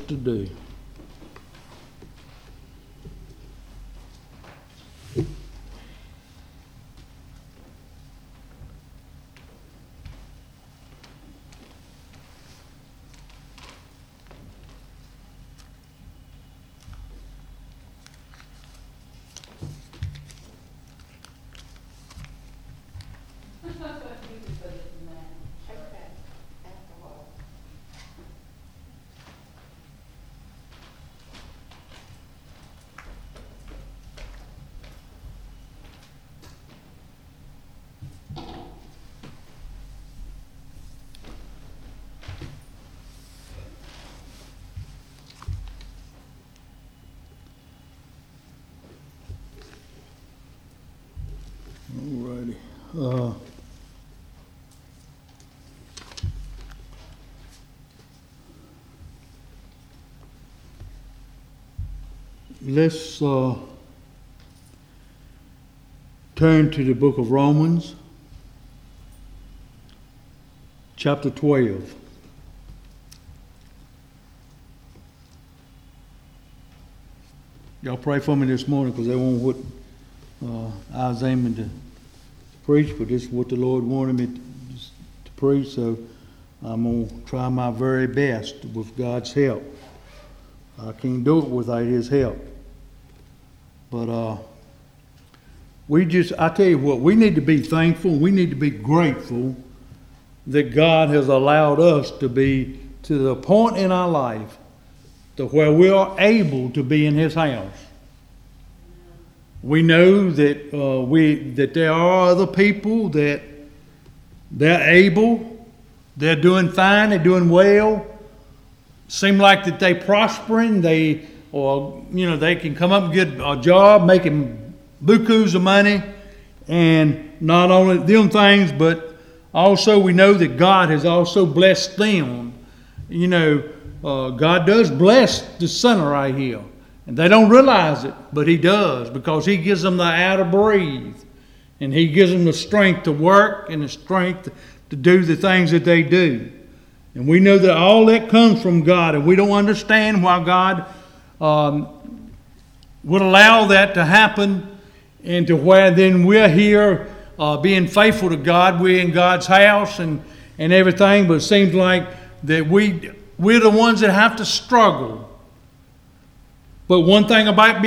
to do. Alrighty. Let's turn to the book of Romans, chapter 12. Y'all pray for me this morning because they won't what I was aiming to preach, but this is what the Lord wanted me to preach, so I'm going to try my very best with God's help. I can't do it without His help. But I tell you what, we need to be thankful, we need to be grateful that God has allowed us to be to the point in our life to where we are able to be in His house. We know that that there are other people that they're able, they're doing fine, they're doing well. Seem like that they prospering, they can come up and get a job, making bukus of money, and not only them things, but also we know that God has also blessed them. God does bless the sinner right here. And they don't realize it, but He does, because He gives them the air to breathe. And He gives them the strength to work and the strength to do the things that they do. And we know that all that comes from God, and we don't understand why God would allow that to happen, and to where then we're here being faithful to God. We're in God's house and everything, but it seems like that we're the ones that have to struggle. But one thing about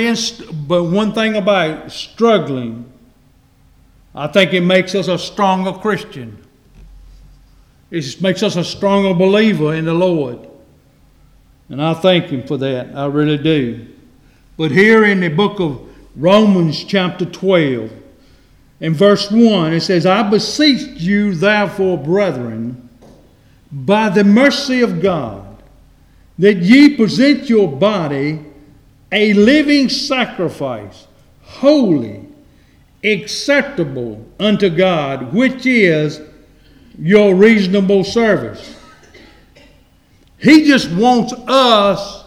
struggling, I think it makes us a stronger Christian. It makes us a stronger believer in the Lord. And I thank Him for that. I really do. But here in the book of Romans chapter 12, in verse 1, it says, I beseech you therefore, brethren, by the mercy of God, that ye present your body a living sacrifice, holy, acceptable unto God, which is your reasonable service. He just wants us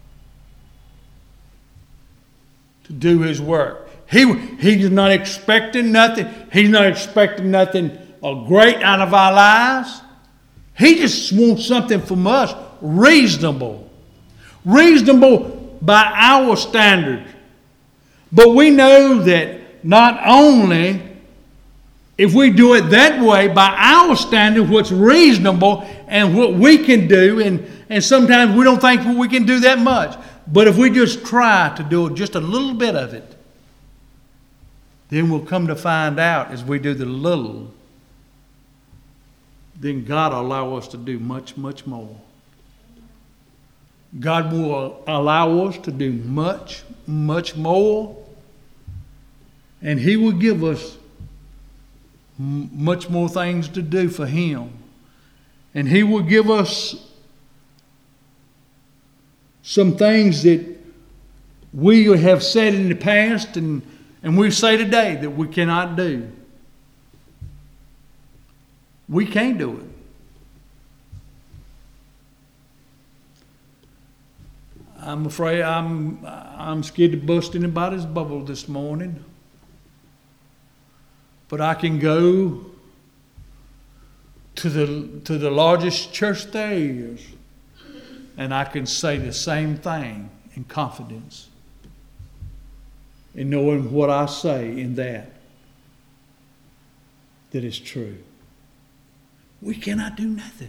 to do His work. He's not expecting nothing. He's not expecting nothing great out of our lives. He just wants something from us reasonable. Reasonable by our standards. But we know that not only if we do it that way by our standard, what's reasonable and what we can do, and sometimes we don't think we can do that much. But if we just try to do just a little bit of it, then we'll come to find out as we do the little, then God will allow us to do much, much more. God will allow us to do much, much more, and He will give us much more things to do for Him. And He will give us some things that we have said in the past and we say today that we cannot do. We can't do it. I'm afraid I'm scared to bust anybody's bubble this morning. But I can go to the largest church there is, And I can say the same thing in confidence. In knowing what I say in that is true. We cannot do nothing.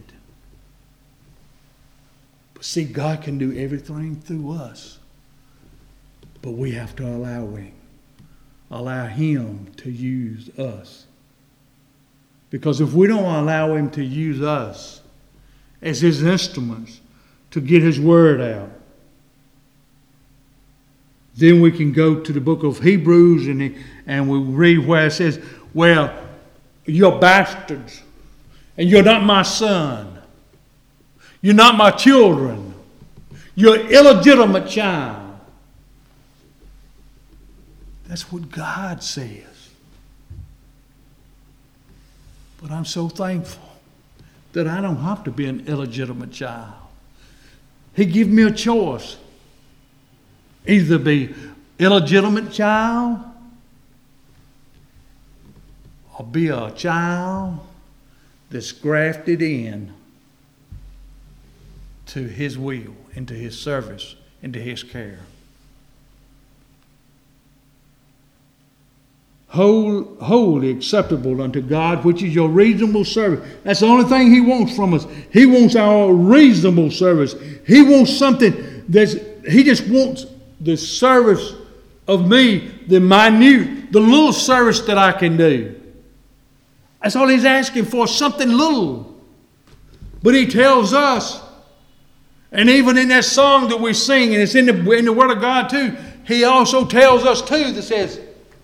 But see, God can do everything through us. But we have to allow Him. Allow Him to use us. Because if we don't allow Him to use us as His instruments to get His word out, then we can go to the book of Hebrews and we read where it says, well, you're bastards and you're not my son. You're not my children. You're an illegitimate child. That's what God says. But I'm so thankful that I don't have to be an illegitimate child. He gave me a choice. Either be illegitimate child or be a child that's grafted in to His will, into His service, into His care. Wholly acceptable unto God, which is your reasonable service. That's the only thing He wants from us. He wants our reasonable service. He wants something He just wants the service of me, the minute, the little service that I can do. That's all He's asking for, something little. But He tells us, and even in that song that we sing, and it's in the Word of God too, He also tells us too, that says,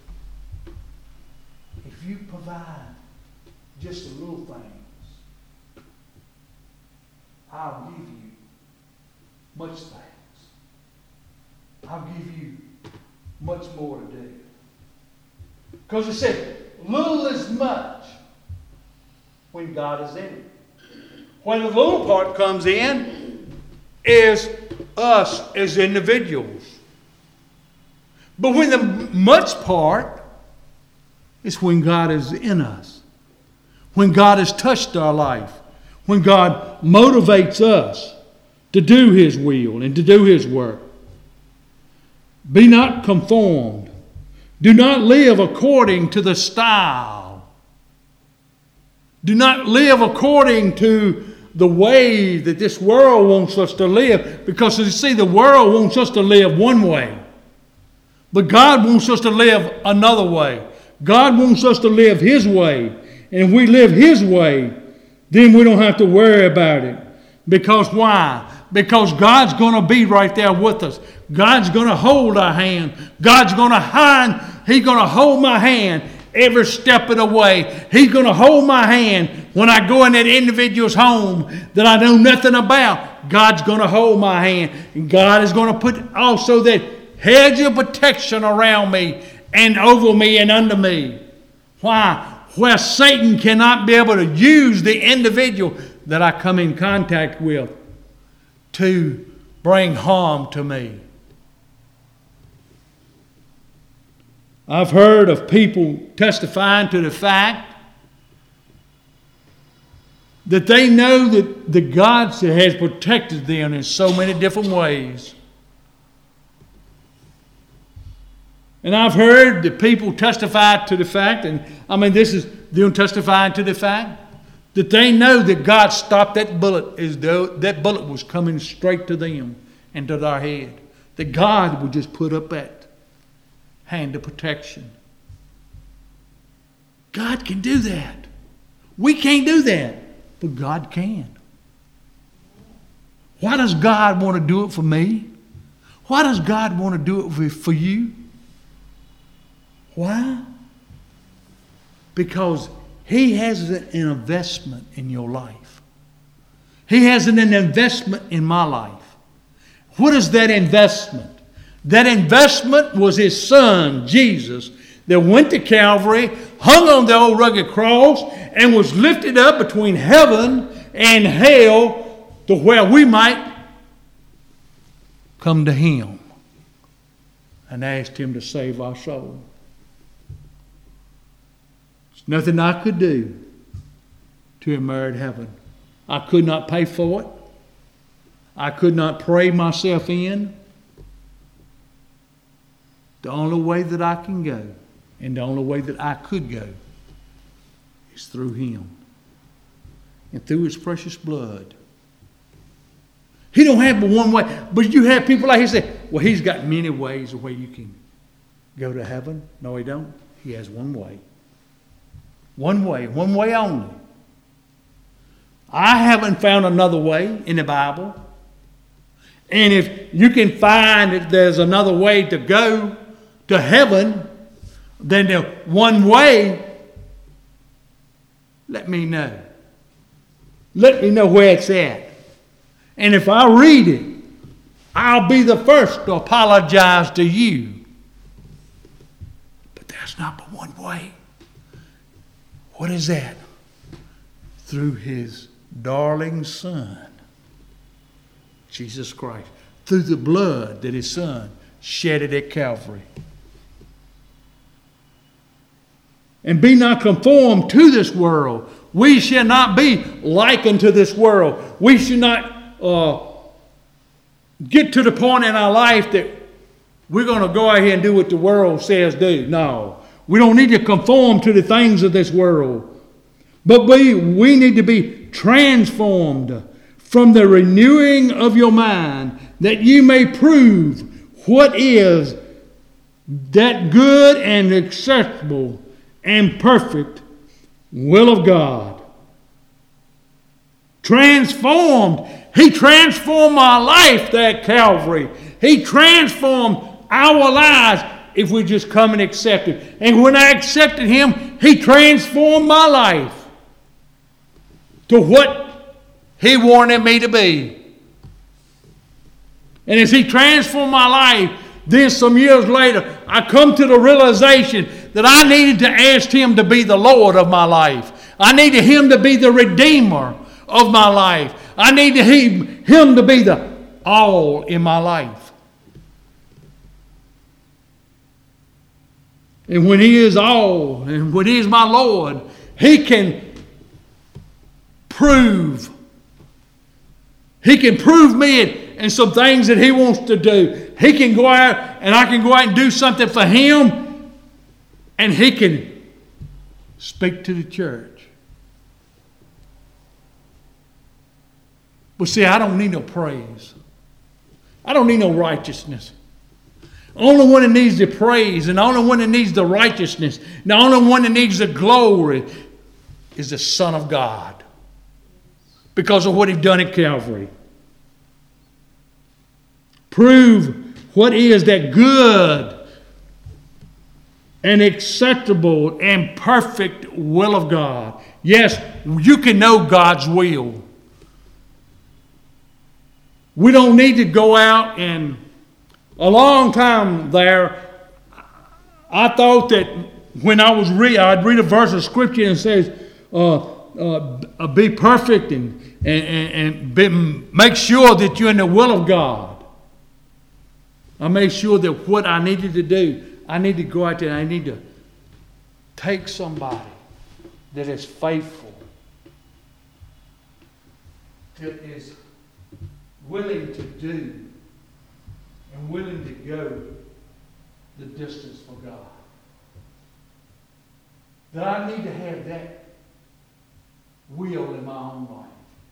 if you provide just the little things, I'll give you much things. I'll give you much more to do. Because it said, little is much when God is in it. When the little part comes in is us as individuals. But when the much part is when God is in us. When God has touched our life. When God motivates us to do His will and to do His work. Be not conformed. Do not live according to the style. Do not live according to the way that this world wants us to live. Because you see, the world wants us to live one way. But God wants us to live another way. God wants us to live His way. And if we live His way, then we don't have to worry about it. Because why? Because God's going to be right there with us. God's going to hold our hand. God's going to He's going to hold my hand every step of the way. He's going to hold my hand when I go in that individual's home that I know nothing about. God's going to hold my hand. And God is going to put also that hedge of protection around me and over me and under me. Why? Where Satan cannot be able to use the individual that I come in contact with to bring harm to me. I've heard of people testifying to the fact that they know that the God has protected them in so many different ways. And I've heard that people testify to the fact, and this is them testifying to the fact, that they know that God stopped that bullet as though that bullet was coming straight to them and to their head. That God would just put up that hand of protection. God can do that. We can't do that, but God can. Why does God want to do it for me? Why does God want to do it for you? Why? Because He has an investment in your life. He has an investment in my life. What is that investment? That investment was His Son, Jesus, that went to Calvary, hung on the old rugged cross, and was lifted up between heaven and hell to where we might come to Him and ask Him to save our soul. There's nothing I could do to inherit heaven. I could not pay for it. I could not pray myself in. The only way that I can go, and the only way that I could go, is through Him and through His precious blood. He don't have but one way. But you have people like He say, well, He's got many ways of where you can go to heaven. No, He don't. He has one way. One way only. I haven't found another way in the Bible. And if you can find that there's another way to go to heaven than the one way, let me know. Let me know where it's at. And if I read it, I'll be the first to apologize to you. But there's not but one way. What is that? Through His darling Son, Jesus Christ. Through the blood that His Son shedded at Calvary. And be not conformed to this world. We shall not be likened to this world. We should not get to the point in our life that we're going to go out here and do what the world says do. No. We don't need to conform to the things of this world. But we need to be transformed from the renewing of your mind, that you may prove what is that good and acceptable and perfect will of God. Transformed. He transformed my life there at Calvary. He transformed our lives if we just come and accept Him. And when I accepted Him, He transformed my life to what He wanted me to be. And as He transformed my life, then some years later, I come to the realization that I needed to ask Him to be the Lord of my life. I needed Him to be the Redeemer of my life. I needed Him to be the all in my life. And when He is all, and when He is my Lord, He can prove. He can prove me in some things that He wants to do. He can go out, and I can go out and do something for Him, and He can speak to the church. But see, I don't need no praise. I don't need no righteousness. The only one that needs the praise, and the only one that needs the righteousness, and the only one that needs the glory is the Son of God. Because of what He done at Calvary. Prove what is that good and acceptable and perfect will of God. Yes, you can know God's will. We don't need to go out and a long time there, I thought that when I'd read a verse of Scripture and it says, be perfect and make sure that you're in the will of God. I made sure that what I needed to do, I need to go out there and I need to take somebody that is faithful, that is willing to do and willing to go the distance for God. That I need to have that will in my own life.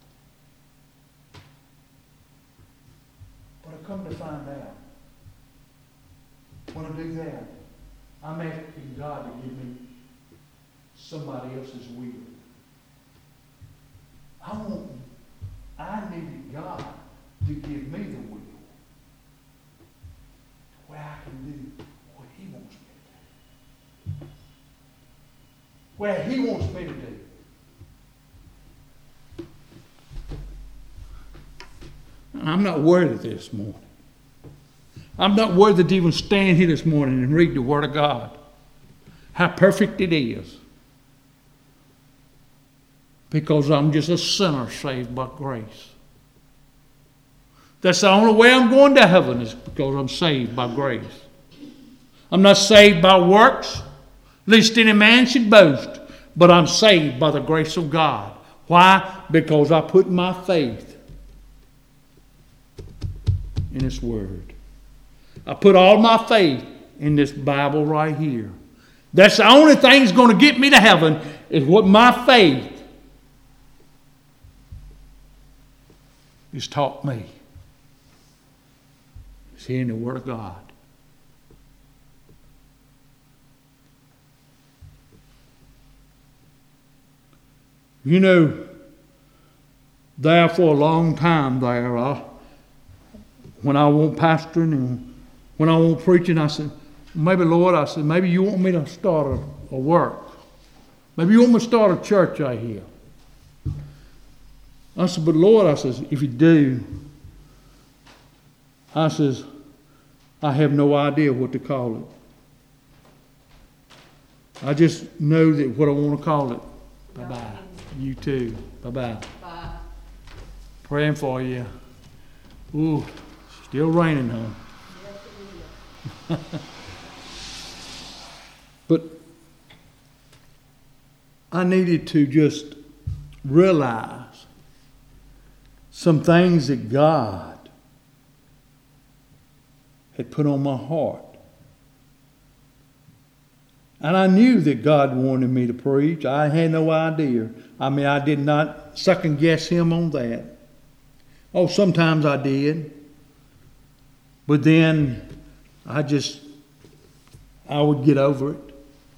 But I come to find out, when I do that, I'm asking God to give me somebody else's will. I needed God to give me the will, where I can do what He wants me to do. Where He wants me to do. I'm not worthy this morning. I'm not worthy to even stand here this morning and read the Word of God. How perfect it is. Because I'm just a sinner saved by grace. That's the only way I'm going to heaven, is because I'm saved by grace. I'm not saved by works, lest any man should boast, but I'm saved by the grace of God. Why? Because I put my faith in His Word. I put all my faith in this Bible right here. That's the only thing that's going to get me to heaven, is what my faith has taught me. It's here in the Word of God. You know, there for a long time there, when I went pastoring and when I went preaching, I said, maybe Lord, I said, maybe you want me to start a work. Maybe you want me to start a church out here. I said, but Lord, I says, if you do, I says, I have no idea what to call it. I just know that what I want to call it. Bye-bye. You too. Bye-bye. Bye. Praying for you. Ooh, still raining, huh? Yes, it is. But I needed to just realize some things that God had put on my heart. And I knew that God wanted me to preach. I had no idea. I mean, I did not second guess Him on that. Oh, sometimes I did. But then I would get over it.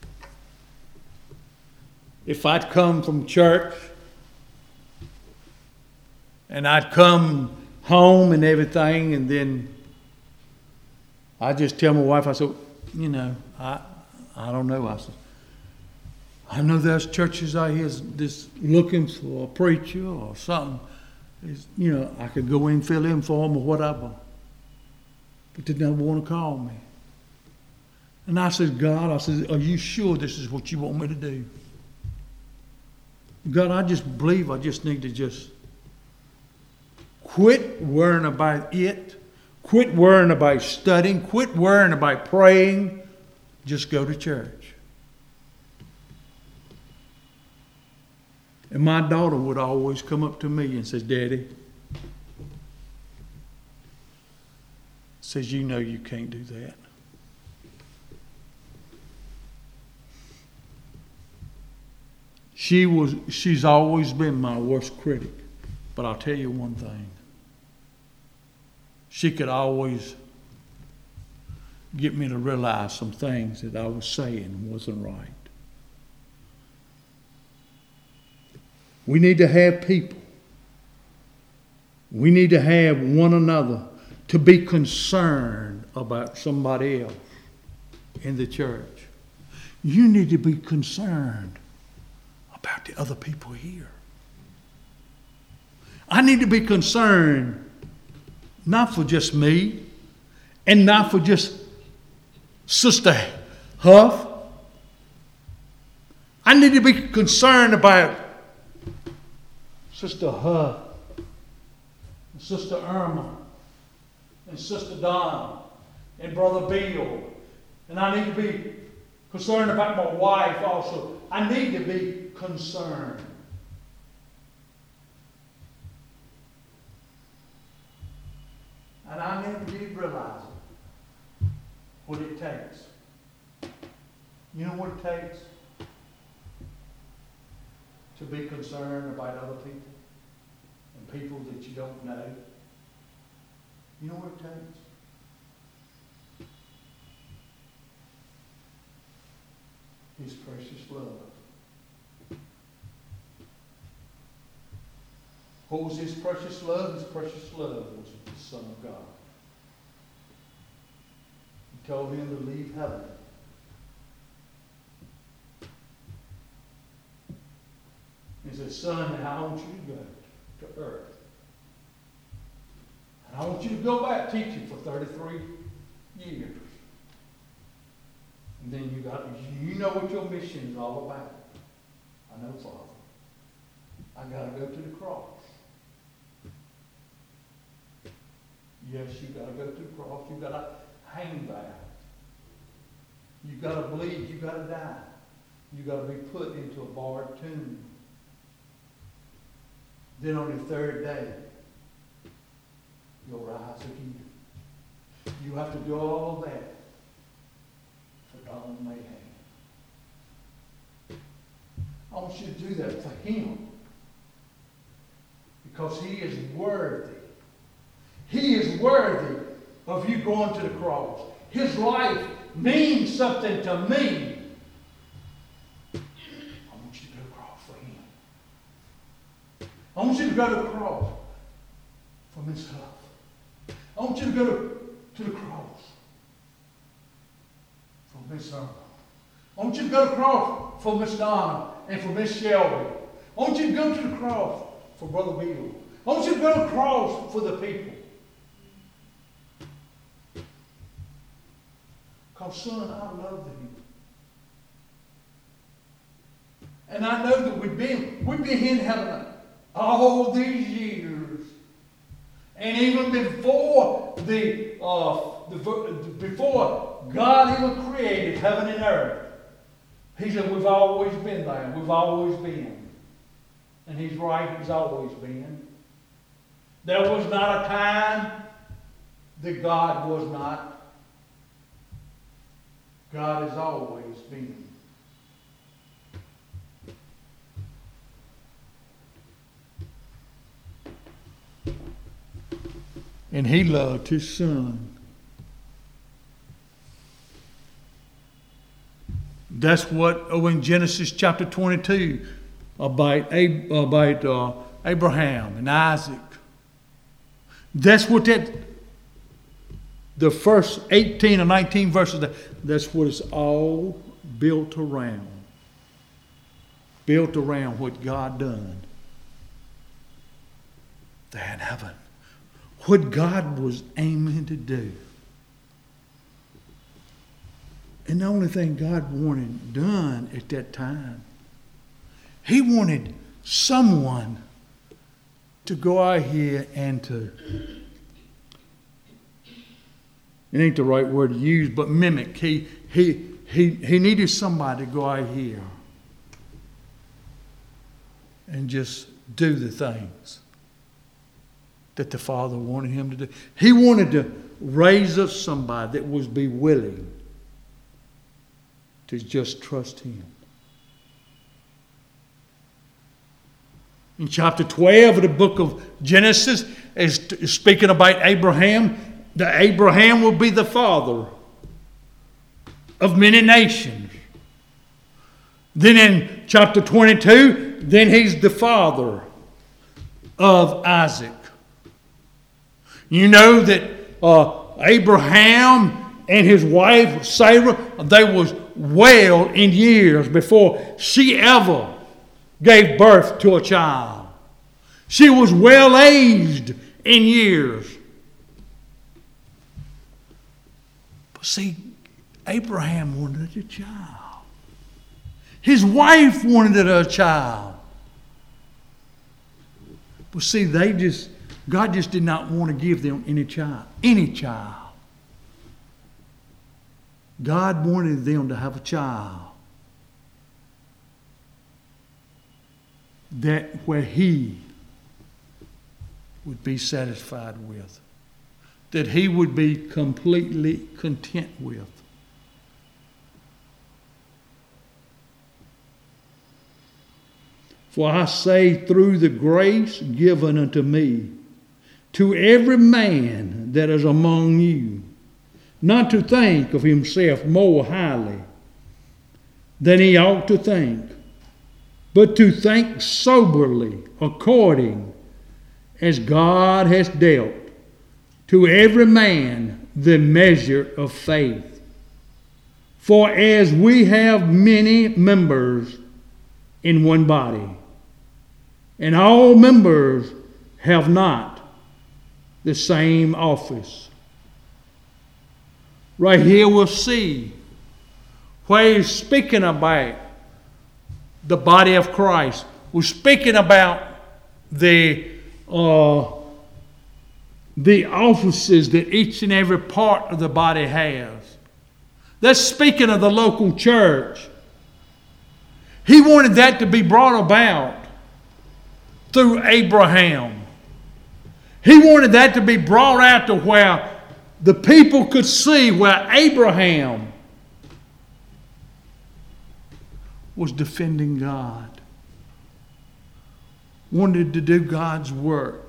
If I'd come from church and I'd come home and everything, and then I just tell my wife, I said, you know, I don't know. I said, I know there's churches out here that's looking for a preacher or something. You know, I could go in and fill in for them or whatever. But they never want to call me. And I said, God, I said, are you sure this is what you want me to do? God, I just believe I just need to just quit worrying about it. Quit worrying about studying. Quit worrying about praying. Just go to church. And my daughter would always come up to me and says, Daddy, says, you know you can't do that. She's always been my worst critic. But I'll tell you one thing. She could always get me to realize some things that I was saying wasn't right. We need to have people. We need to have one another to be concerned about somebody else in the church. You need to be concerned about the other people here. I need to be concerned not for just me and not for just Sister Huff. I need to be concerned about Sister Huff, and Sister Irma, and Sister Donna, and Brother Bill. And I need to be concerned about my wife also. I need to be concerned. And I never did realize it, what it takes. You know what it takes? To be concerned about other people and people that you don't know. You know what it takes? His precious love. What was His precious love? His precious love was the Son of God. He told Him to leave heaven. He said, Son, I want you to go to earth. And I want you to go back teaching for 33 years. And then you know what your mission is all about. I know, Father. I got to go to the cross. Yes, you got to go to the cross. You got to hang there. You got to bleed. You got to die. You got to be put into a barred tomb. Then on the third day, you'll rise again. You have to do all that for Donald Mayhem. I want you to do that for him. Because he is worthy. He is worthy of you going to the cross. His life means something to me. I want you to go to the cross for him. I want you to go to the cross for Miss Huff. I want you to go to the cross for Miss Irma. I want you to go to the cross for Miss Donna and for Miss Shelby. I want you to go to the cross for Brother Bill. I want you to go to the cross for the people. Because, son, I love them. And I know that we've been in heaven all these years. And even before before God even created heaven and earth, he said we've always been there. We've always been. And he's right, he's always been. There was not a time that God was not. God has always been. And he loved his son. That's what in Genesis chapter 22 about Abraham and Isaac. That's what the first 18 or 19 verses, that's what it's all built around. Built around what God done there in heaven. What God was aiming to do. And the only thing God wanted done at that time, he wanted someone to go out here and to, it ain't the right word to use, but mimic. He needed somebody to go out here and just do the things that the Father wanted him to do. He wanted to raise up somebody that would be willing to just trust him. In chapter 12 of the book of Genesis is speaking about Abraham. That Abraham will be the father of many nations. Then in chapter 22, then he's the father of Isaac. You know that Abraham and his wife Sarah, they was well in years before she ever gave birth to a child. She was well aged in years. But see, Abraham wanted a child. His wife wanted a child. But see, God just did not want to give them any child. Any child. God wanted them to have a child that where he would be satisfied with, that he would be completely content with. For I say, through the grace given unto me, to every man that is among you, not to think of himself more highly than he ought to think, but to think soberly according as God has dealt to every man the measure of faith. For as we have many members in one body, and all members have not the same office. Right here we'll see where he's speaking about the body of Christ. We're speaking about the offices that each and every part of the body has. That's speaking of the local church. He wanted that to be brought about through Abraham. He wanted that to be brought out to where the people could see where Abraham was defending God, wanted to do God's work.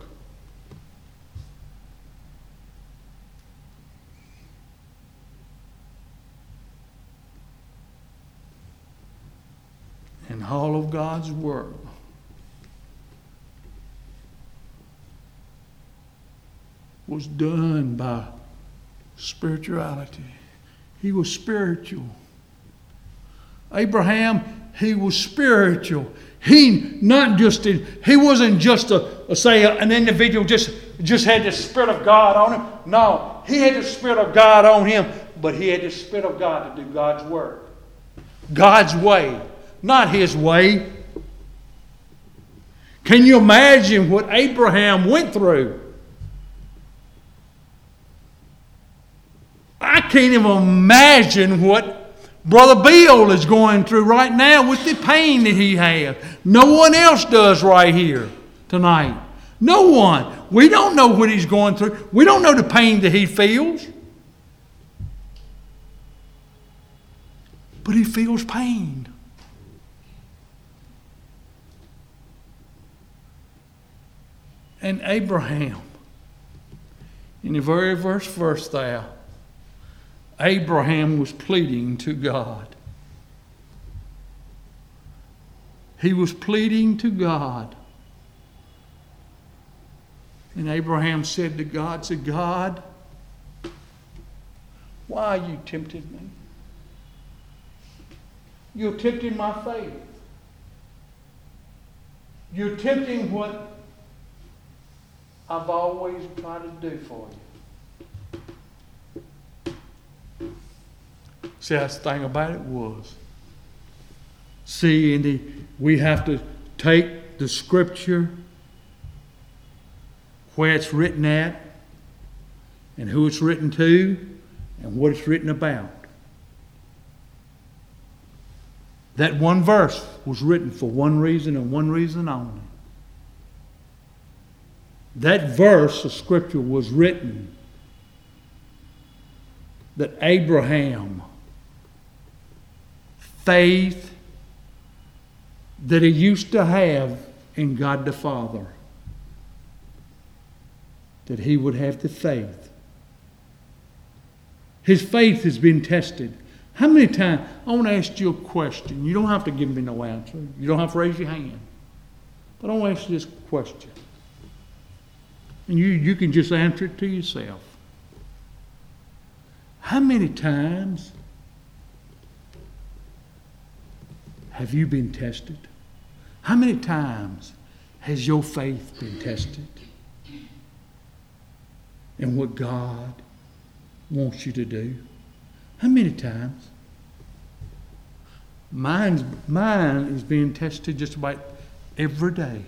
And all of God's work was done by spirituality. He was spiritual. Abraham, he was spiritual. He wasn't just an individual just had the Spirit of God on him. No, he had the Spirit of God on him, but he had the Spirit of God to do God's work. God's way, not his way. Can you imagine what Abraham went through? I can't even imagine what Brother Bill is going through right now with the pain that he has. No one else does right here tonight. No one. We don't know what he's going through. We don't know the pain that he feels. But he feels pain. And Abraham, in the very first verse there, Abraham was pleading to God. He was pleading to God. And Abraham said to God, God, why you tempted me? You're tempting my faith. You're tempting what I've always tried to do for you. See, that's the thing about it was. See, we have to take the Scripture where it's written at and who it's written to and what it's written about. That one verse was written for one reason and one reason only. That verse of Scripture was written that Abraham, faith that he used to have in God the Father, that he would have the faith. His faith has been tested. How many times? I want to ask you a question. You don't have to give me no answer. You don't have to raise your hand. But I want to ask you this question. And you can just answer it to yourself. How many times have you been tested? How many times has your faith been tested? And what God wants you to do? How many times? Mine is being tested just about every day.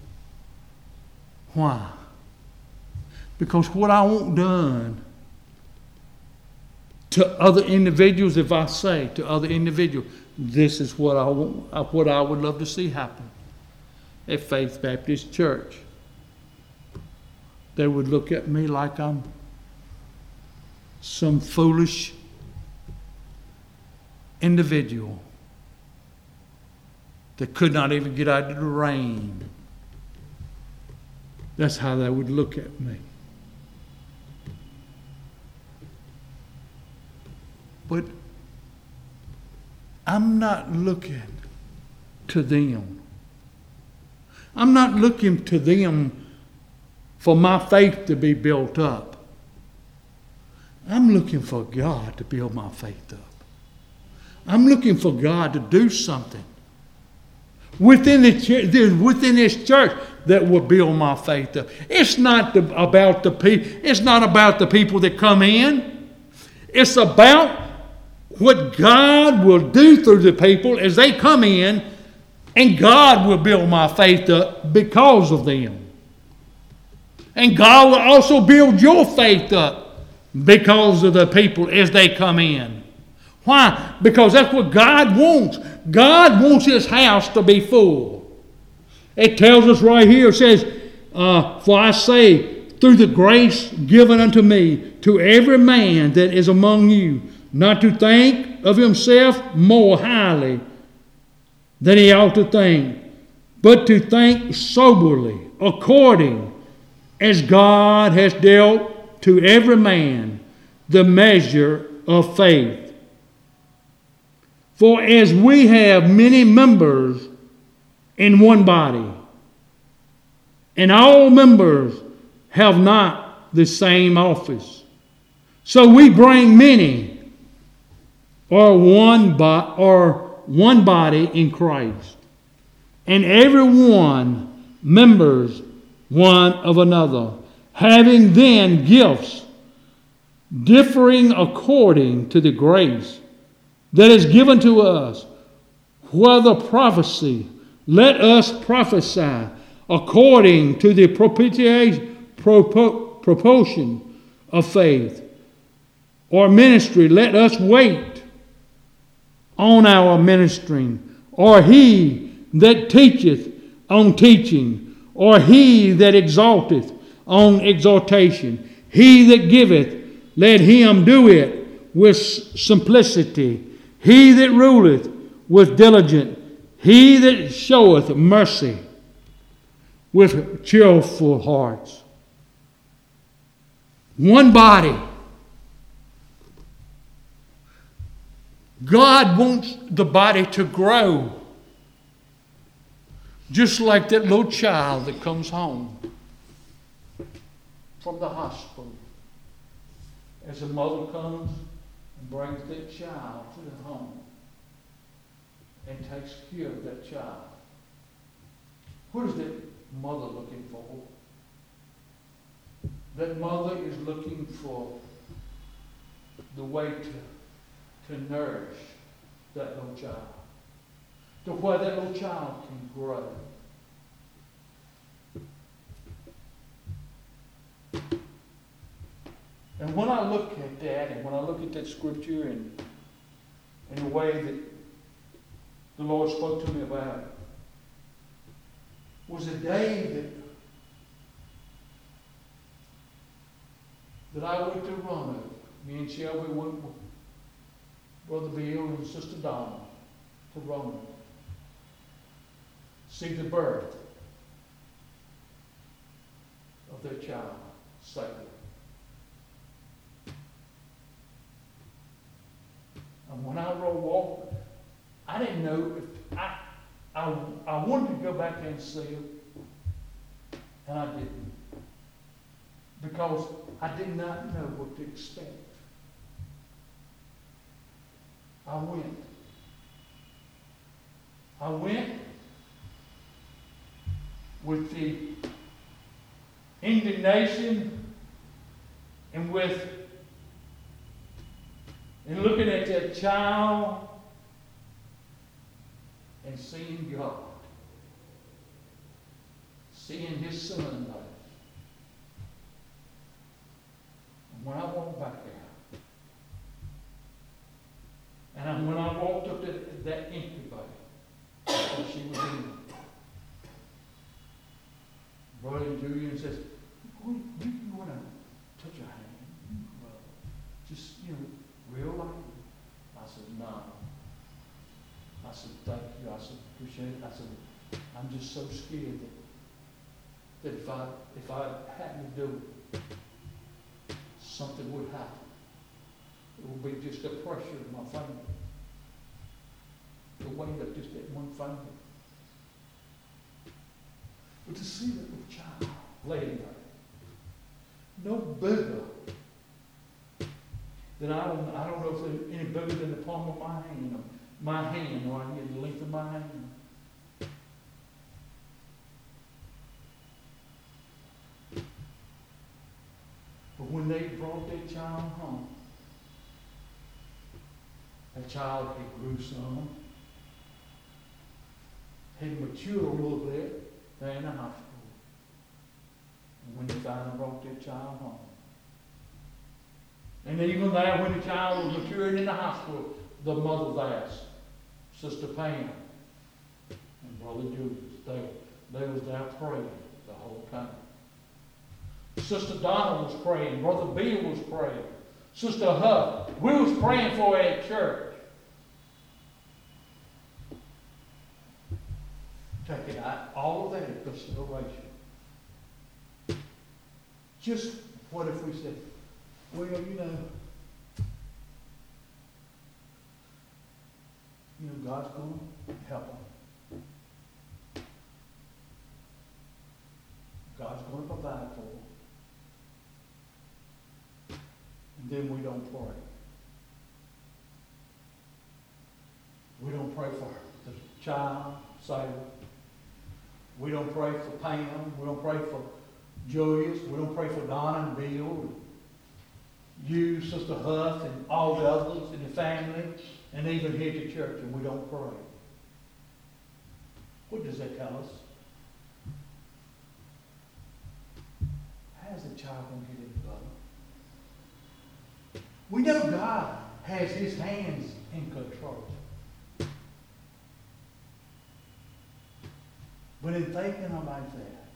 Why? Because what I want done to other individuals, if I say to other individuals, this is what I want, what I would love to see happen at Faith Baptist Church. They would look at me like I'm some foolish individual that could not even get out of the rain. That's how they would look at me. But I'm not looking to them. I'm not looking to them for my faith to be built up. I'm looking for God to build my faith up. I'm looking for God to do something within this church that will build my faith up. It's not about the people. It's not about the people that come in. It's about what God will do through the people as they come in, and God will build my faith up because of them. And God will also build your faith up because of the people as they come in. Why? Because that's what God wants. God wants His house to be full. It tells us right here, it says, for I say through the grace given unto me, to every man that is among you, not to think of himself more highly than he ought to think, but to think soberly, according as God has dealt to every man the measure of faith. For as we have many members in one body, and all members have not the same office, so we bring many, or one body in Christ, and every one members one of another, having then gifts differing according to the grace that is given to us. Whether prophecy, let us prophesy according to the proportion of faith, or ministry, let us wait on our ministering, or he that teacheth on teaching, or he that exalteth on exhortation. He that giveth, let him do it with simplicity. He that ruleth with diligence. He that showeth mercy with cheerful hearts. One body. God wants the body to grow. Just like that little child that comes home from the hospital. As a mother comes and brings that child to the home and takes care of that child. What is that mother looking for? That mother is looking for the way to nourish that little child, to where that little child can grow. And when I look at that, and when I look at that scripture and the way that the Lord spoke to me about it, was a day that I went to Roanoke. Me and Shelby went with Brother Bill and Sister Donna to Roanoke. See the birth of their child, Satan. And when I walked, I didn't know if I wanted to go back and see him, and I didn't, because I did not know what to expect. I went with the indignation and looking at that child and seeing God, seeing His Son life. And when I walked back there, and when I walked up to that incubator, where she was in, Brother Julian says, you want to touch her hand? Well, just, real lightly. I said, no. I said, thank you. I said, appreciate it. I said, I'm just so scared that if I hadn't to do it, something would happen. It would be just a pressure in my finger. The weight of just that one finger. But to see that little child laying there, no bigger than I don't know if there's any bigger than the palm of my hand, or I can get the length of my hand. But when they brought that child home, that child had grew some, had matured a little bit there in the hospital. And when they finally brought that child home, and even there, when the child was maturing in the hospital, the mother asked, Sister Pam and Brother Julius, they was there praying the whole time. Sister Donna was praying. Brother Bill was praying. Sister Huff. We was praying for her at church. Taking all of that into consideration. Just what if we said, well, God's going to help them. God's going to provide for them. And then we don't pray. We don't pray for the child, Sarah. We don't pray for Pam. We don't pray for Julius. We don't pray for Donna and Bill. You, Sister Huff, and all the others in the family, and even here at church, and we don't pray. What does that tell us? How's the child going to get in the bottom? We know God has His hands in control. But in thinking about that,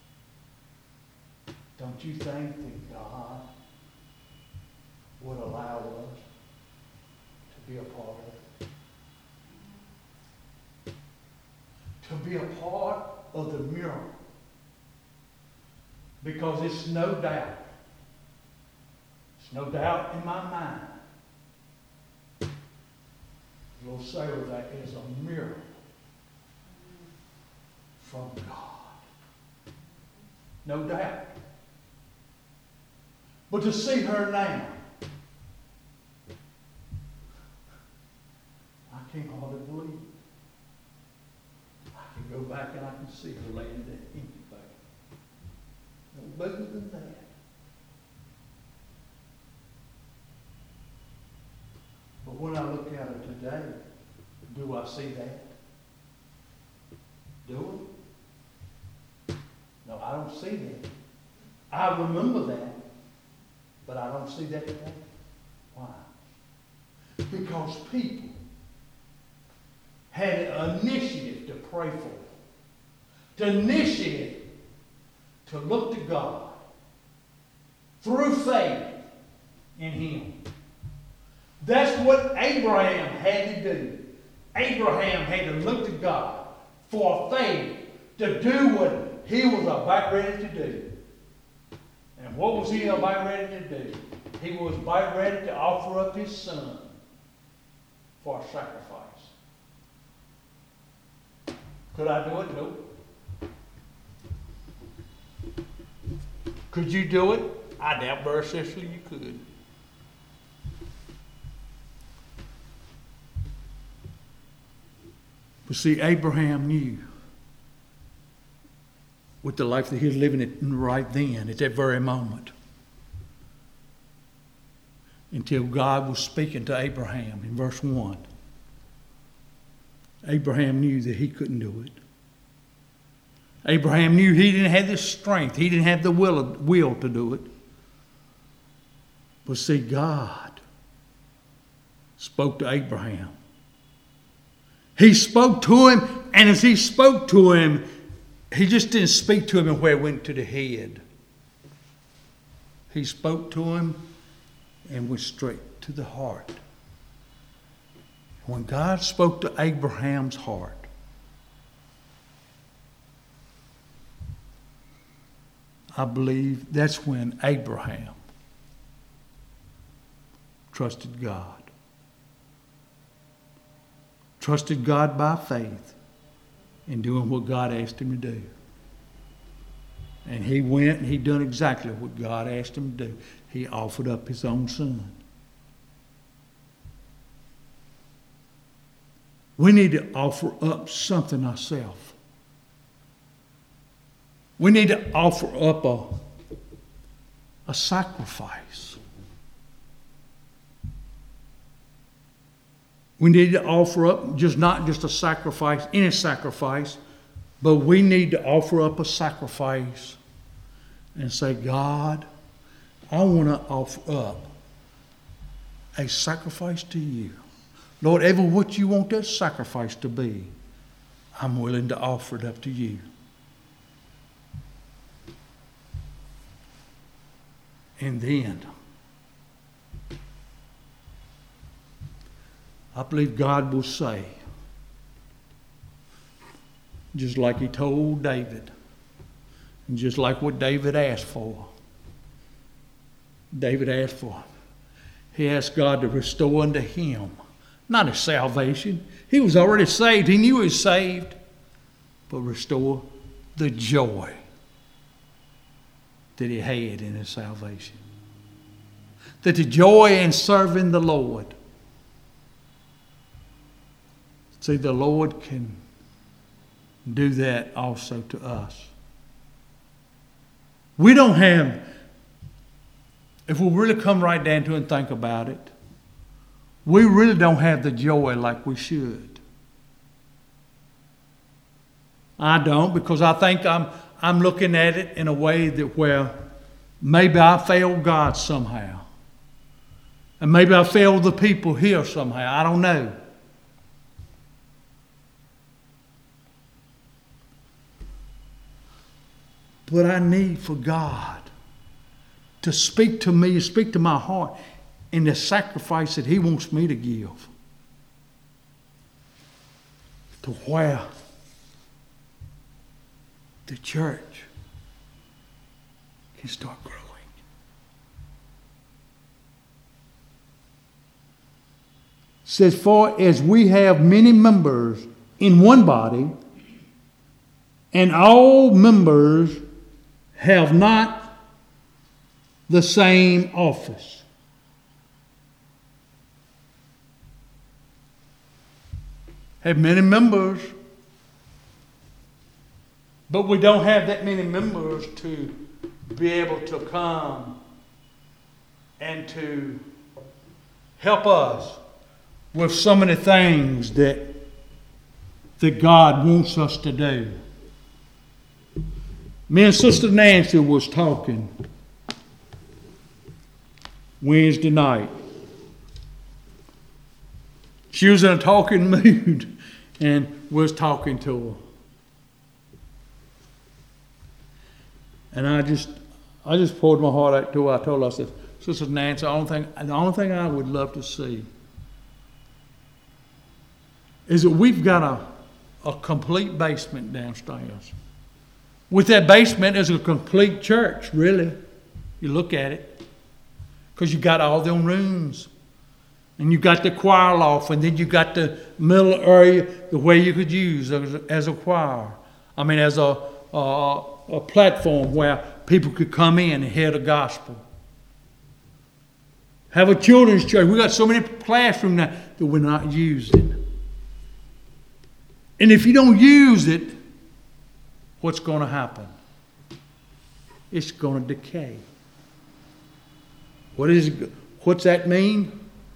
don't you think that God would allow us to be a part of it? To be a part of the miracle. Because it's no doubt in my mind, little Sarah, that is a miracle from God. No doubt. But to see her now, I can't hardly believe it. I can go back and I can see her laying in that incubator. No bigger than that. But when I look at her today, do I see that? Do I? No, I don't see that. I remember that, but I don't see that today. Why? Because people had an initiative to pray for, the initiative to look to God through faith in Him. That's what Abraham had to do. Abraham had to look to God for faith to do what he was about ready to do. And what was he about ready to do? He was about ready to offer up his son for a sacrifice. Could I do it? No. Could you do it? I doubt very seriously you could. But see, Abraham knew with the life that he was living right then, at that very moment, until God was speaking to Abraham in verse 1. Abraham knew that he couldn't do it. Abraham knew he didn't have the strength. He didn't have the will to do it. But see, God spoke to Abraham. He spoke to him, and as he spoke to him, he just didn't speak to him where it went to the head. He spoke to him and went straight to the heart. When God spoke to Abraham's heart, I believe that's when Abraham trusted God. Trusted God by faith in doing what God asked him to do. And he went and he done exactly what God asked him to do. He offered up his own son. We need to offer up something ourselves. We need to offer up a sacrifice. We need to offer up not just a sacrifice, any sacrifice, but we need to offer up a sacrifice and say, God, I want to offer up a sacrifice to you. Lord, ever what you want that sacrifice to be, I'm willing to offer it up to you. And then, I believe God will say, just like He told David, and just like what David asked for. David asked for. He asked God to restore unto him, not his salvation. He was already saved. He knew he was saved. But restore the joy that he had in his salvation. That the joy in serving the Lord. See, the Lord can do that also to us. We don't have, if we really come right down to it and think about it, we really don't have the joy like we should. I don't, because I think I'm looking at it in a way that where maybe I failed God somehow. And maybe I failed the people here somehow. I don't know. But I need for God to speak to me, speak to my heart in the sacrifice that He wants me to give. To where the church can start growing. It says, for as we have many members in one body, and all members have not the same office. Have many members, but we don't have that many members to be able to come and to help us with so many things that God wants us to do. Me and Sister Nancy was talking Wednesday night. She was in a talking mood and was talking to her. And I just poured my heart out to her. I told her, I said, Sister Nancy, the only thing I would love to see is that we've got a complete basement downstairs. With that basement is a complete church, really. You look at it. Because you got all them rooms. And you got the choir loft. And then you got the middle area the way you could use as a choir. I mean, as a platform where people could come in and hear the gospel. Have a children's church. We got so many classrooms now that we're not using. And if you don't use it, what's going to happen? It's going to decay. What's that mean?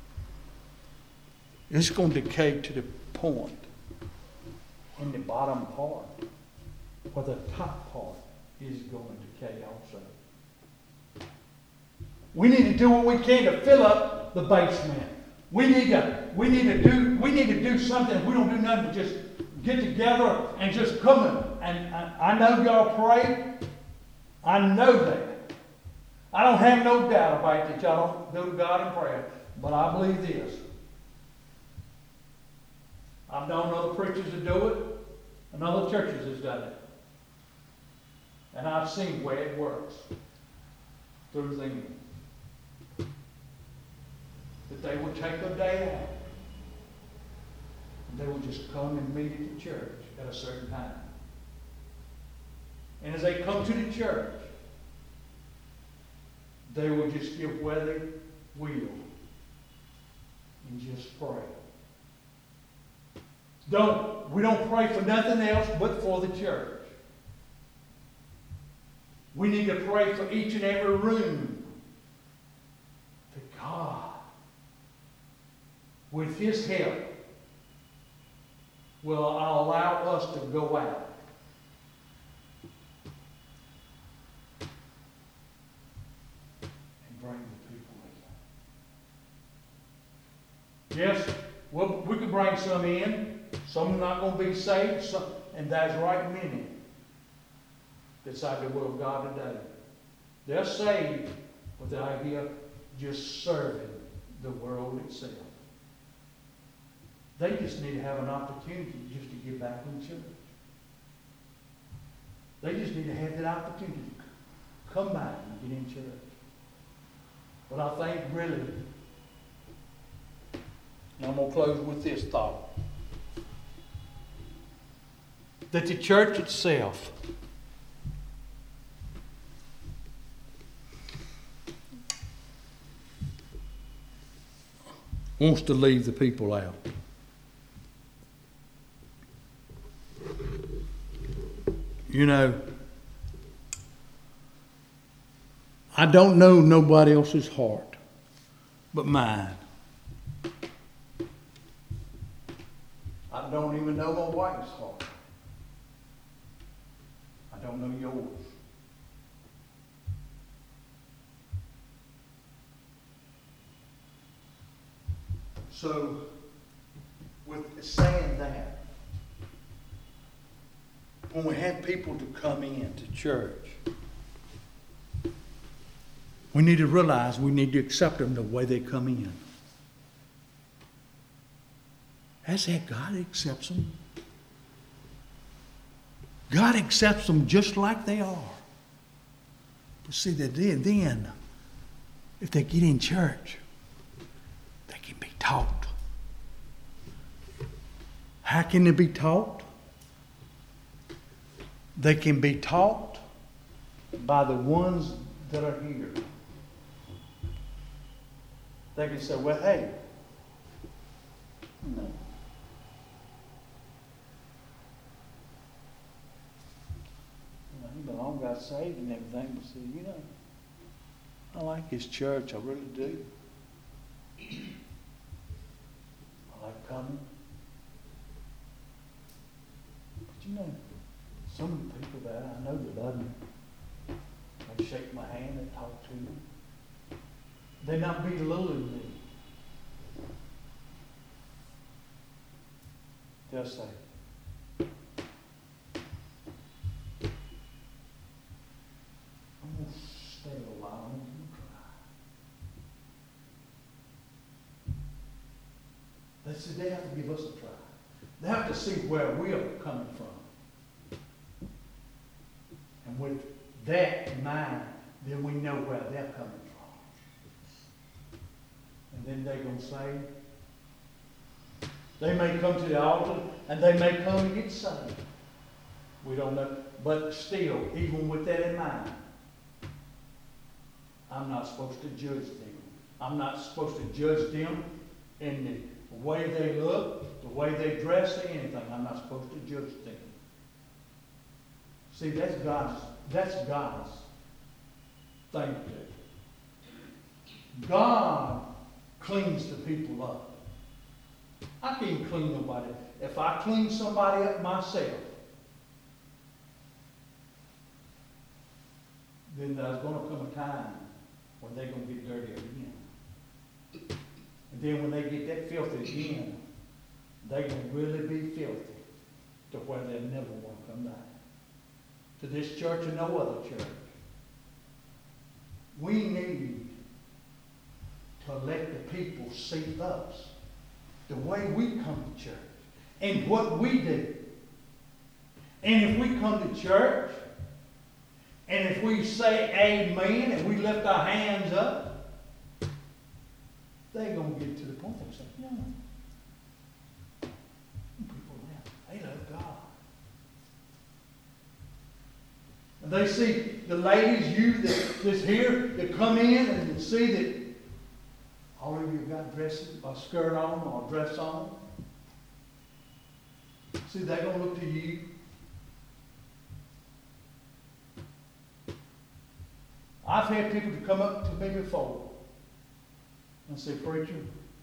It's going to decay to the point in the bottom part, where the top part is going to decay also. We need to do what we can to fill up the basement. We need to do something. We don't do nothing but just get together and just come and I know y'all pray. I know that. I don't have no doubt about it that y'all don't go to God in prayer. But I believe this. I've known other preachers that do it, and other churches has done it. And I've seen where it works. Through them. That they would take a day out. And they would just come and meet at the church at a certain time. And as they come to the church, they will just give where they will and just pray. We don't pray for nothing else but for the church. We need to pray for each and every room. That God, with His help, will allow us to go out. And bring the people with us. Yes, well, we could bring some in. Some are not going to be saved, and there's right many that's out the will of God today. They're saved, with the idea of just serving the world itself. They just need to have an opportunity just to get back in church. They just need to have that opportunity to come back and get in church. But I think really, and I'm going to close with this thought, that the church itself wants to leave the people out. You know, I don't know nobody else's heart but mine. I don't even know my wife's heart. I don't know yours. So, with saying that, when we have people to come in to church, we need to realize we need to accept them the way they come in. That's how God accepts them. God accepts them just like they are. But see, that then, if they get in church, they can be taught. How can they be taught? They can be taught by the ones that are here. They can say, well, hey, no. He belonged, got saved and everything, but said, you know, I like his church, I really do. I like coming. But you know, some of the people that I know that love me, they shake my hand, they talk to me. They're not belittling me. They'll say, I'm going to stay a while, I'm going to cry. They said they have to give us a try. They have to see where we're coming from. And with that in mind, then we know where they're coming from. And then they're going to say, they may come to the altar and they may come and get saved. We don't know. But still, even with that in mind, I'm not supposed to judge them. I'm not supposed to judge them in the way they look, the way they dress, or anything. I'm not supposed to judge them. See, that's God's thing to do. God cleans the people up. I can't clean nobody. If I clean somebody up myself, then there's going to come a time when they're going to get dirty again. And then when they get that filthy again, they're going to really be filthy to where they'll never want to come back to this church or no other church. We need to let the people see us, the way we come to church, and what we do. And if we come to church, and if we say amen, and we lift our hands up, they're going to get to the point they say, no. People left. They love God. And they see the ladies, you that's here, that come in and see that all of you have got dresses, a skirt on or a dress on. See, they're going to look to you. I've had people to come up to me before and say, preacher,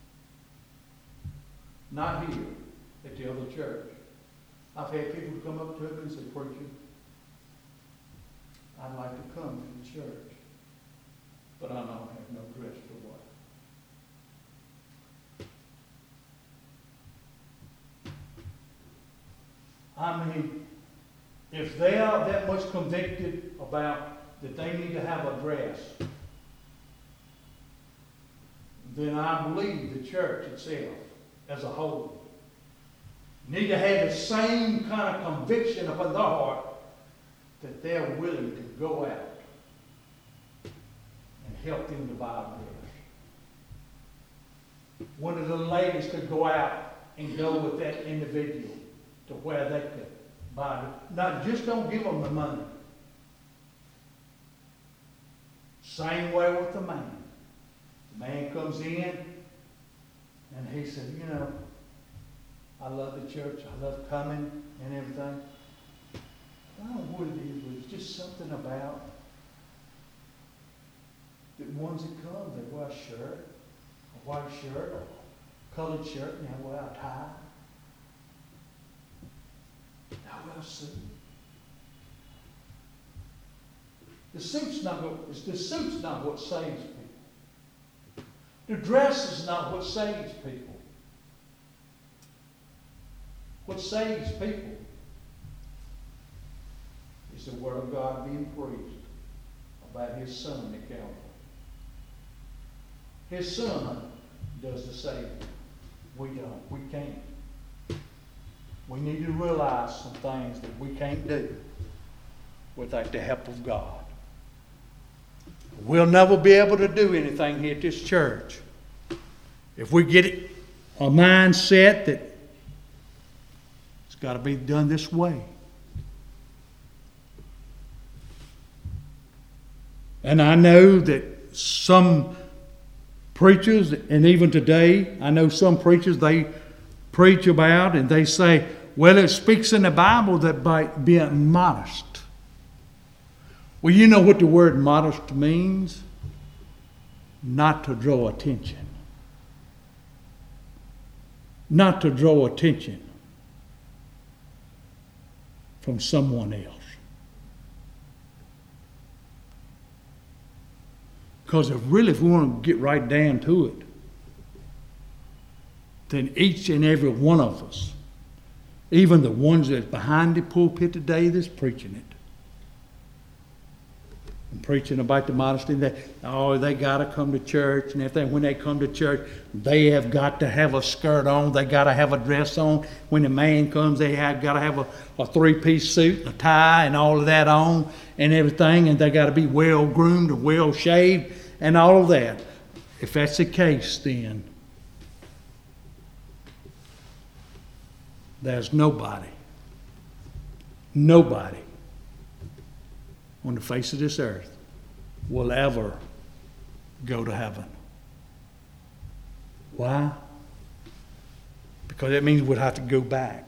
not here, at the other church. I've had people to come up to me and say, preacher, I'd like to come to the church, but I don't have no dress to wear. I mean, if they are that much convicted about that they need to have a dress, then I believe the church itself as a whole need to have the same kind of conviction upon their heart that they're willing to go out and help them to buy theirs. One of the ladies could go out and go with that individual to where they could buy it. Not just don't give them the money. Same way with the man. The man comes in and he said, you know, I love the church, I love coming and everything. I don't know what it is, but it's just something about the ones that come, they wear a shirt, a white shirt, or a colored shirt, and they wear a tie. They wear a suit. The suit's not what saves people. The dress is not what saves people. What saves people is the Word of God being preached about His Son at Calvary. His Son does the saving. We don't. We can't. We need to realize some things that we can't do without the help of God. We'll never be able to do anything here at this church if we get a mindset that it's got to be done this way. And I know that some preachers, and even today, I know some preachers, they preach about and they say, well, it speaks in the Bible that by being modest. Well, you know what the word modest means? Not to draw attention. Not to draw attention from someone else. Because if we want to get right down to it, then each and every one of us, even the ones that's behind the pulpit today that's preaching it, and preaching about the modesty, that they got to come to church, and everything. When they come to church, they have got to have a skirt on, they got to have a dress on. When the man comes, they have got to have a three-piece suit, a tie, and all of that on, and everything, and they got to be well groomed and well shaved, and all of that. If that's the case, then there's nobody on the face of this earth will ever go to heaven. Why? Because that means we'll have to go back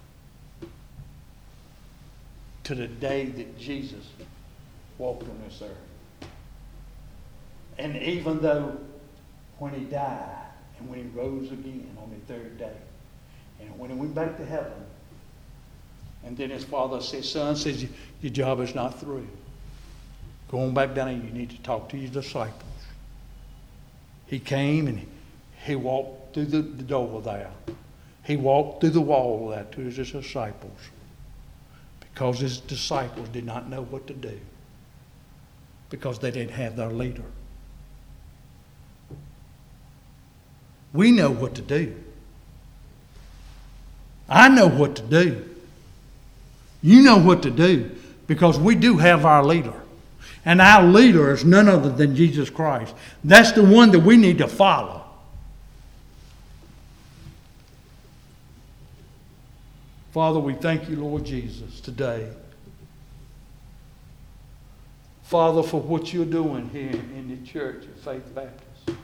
to the day that Jesus walked on this earth. And even though when He died and when He rose again on the third day, and when He went back to heaven, and then His Father says, Son, says, your job is not through. Go on back down and you need to talk to your disciples. He came and He walked through the door there. He walked through the wall there to His disciples because His disciples did not know what to do because they didn't have their leader. We know what to do. I know what to do. You know what to do because we do have our leader. And our leader is none other than Jesus Christ. That's the one that we need to follow. Father, we thank you, Lord Jesus, today. Father, for what you're doing here in the Church of Faith Baptist.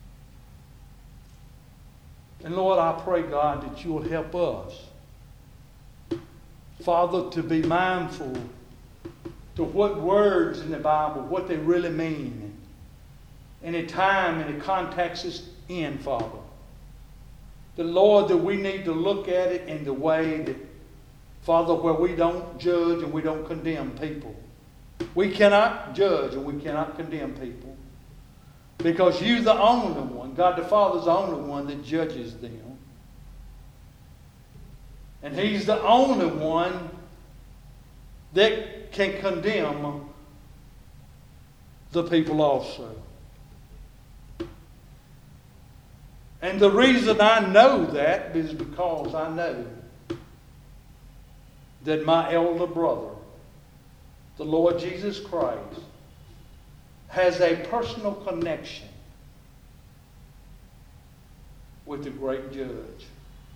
And Lord, I pray, God, that you will help us, Father, to be mindful to what words in the Bible, what they really mean, and the time and the context is in, Father. The Lord, that we need to look at it in the way that, Father, where we don't judge and we don't condemn people. We cannot judge and we cannot condemn people because you're the only one, God the Father is the only one that judges them. And He's the only one that can condemn the people also. And the reason I know that is because I know that my elder brother, the Lord Jesus Christ, has a personal connection with the great judge.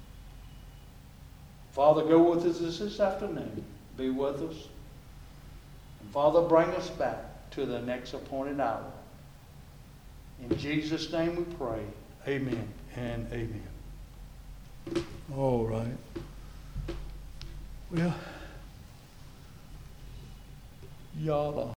Father, go with us this afternoon. Be with us. And Father, bring us back to the next appointed hour. In Jesus' name we pray. Amen and amen. All right. Well, y'all